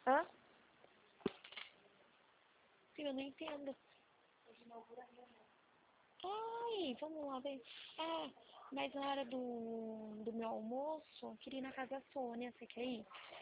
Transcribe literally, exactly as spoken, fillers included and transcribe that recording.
Hã? Filho, eu não entendo. Ai, vamos lá ver. Ah, mas na hora do, do meu almoço, eu queria ir na casa da Sônia, você quer ir?